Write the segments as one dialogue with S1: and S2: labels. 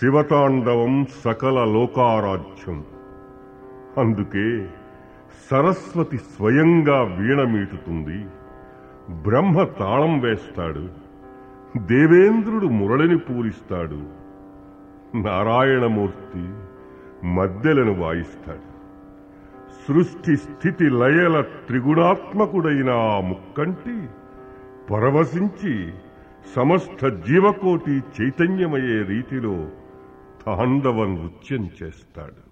S1: శివతాండవం సకల లోకారాధ్యం. అందుకే సరస్వతి స్వయంగా వీణమీటుతుంది, బ్రహ్మ తాళం వేస్తాడు, దేవేంద్రుడు మురళిని పూరిస్తాడు, నారాయణమూర్తి మద్దెలను వాయిస్తాడు. సృష్టి స్థితి లయల త్రిగుణాత్మకుడైన ఆ ముక్కంటి పరవశించి సమస్త జీవకోటి చైతన్యమయ్యే రీతిలో తాండవ నృత్యం చేస్తాడు.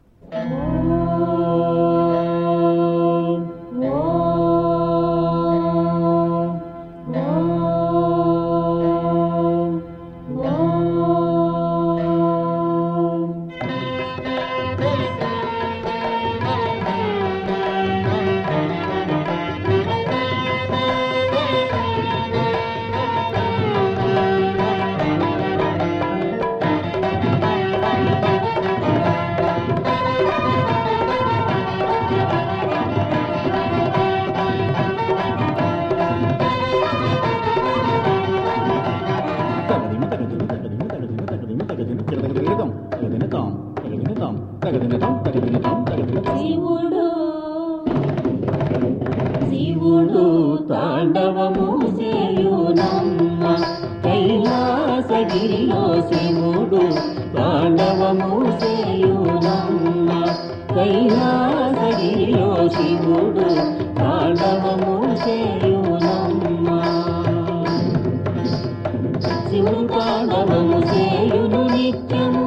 S2: శివుడు తాండవము చేయునమ్మ కైలాసగిరిలో, శివుడు తాండవము చేయునమ్మ కైలాసగిరిలో, శివుడు తాండవము చేయునమ్మ. శివుడు తాండవము చేయును నిత్యము,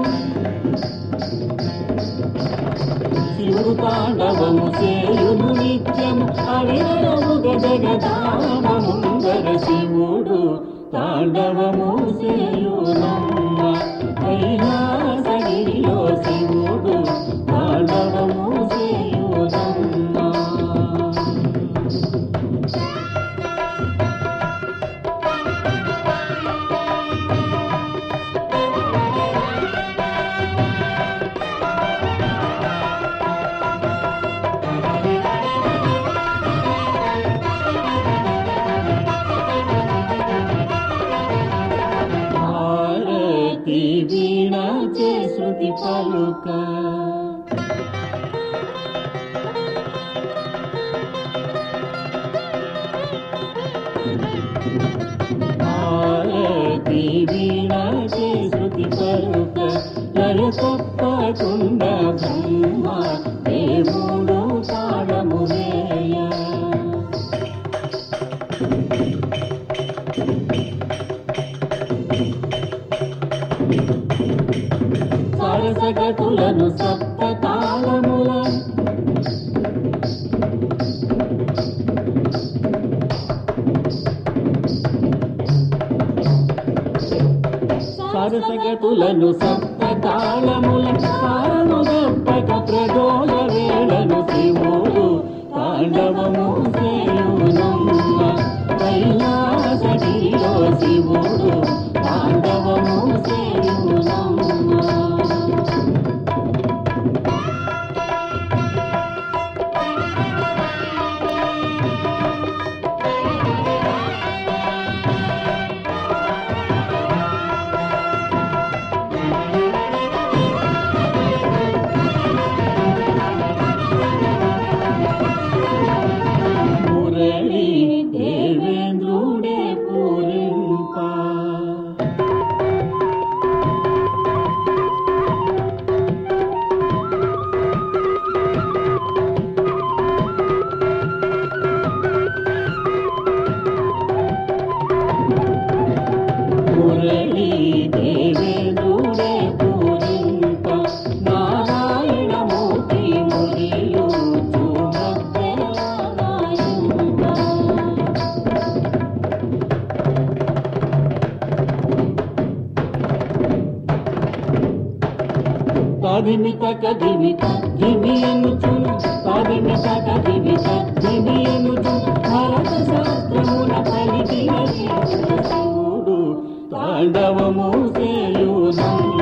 S2: శివుడు తాండవము చేయును నిత్యము అవిరముగ జగదామముందర, శివుడు తాండవము చేయునమ్మ కైలాసగిరిలో, శివుడు తాండవము చేయునమ్మ. వీణ చే శృతి పలుక, ఆరతి వీణ చే శృతి పలుక, లయ తప్పకుండా బ్రహ్మ దేవుడు తాళము వేయ. సరసగతులను సప్త తాళముల, సరసగతులను సప్త తాళముల, సారము గప్పక ప్రజోల వేళను, శివుడు తాండవము చేయునమ్మ కైలాసగిరిలో, శివుడు తాండవము చేయునమ్మ. మురళి దేవేంద్రుడే పూరింప, మురళి దేవేంద్రుడే పూరింప, నారాయణమూర్తి మురియు తాదిమిత కదిమిత దిమియనుచు, తాదిమిత కదిమిత దిమియనుచు, భరత శాస్త్రమున పలికిన శివుడు తాండవము చేయునమ్మ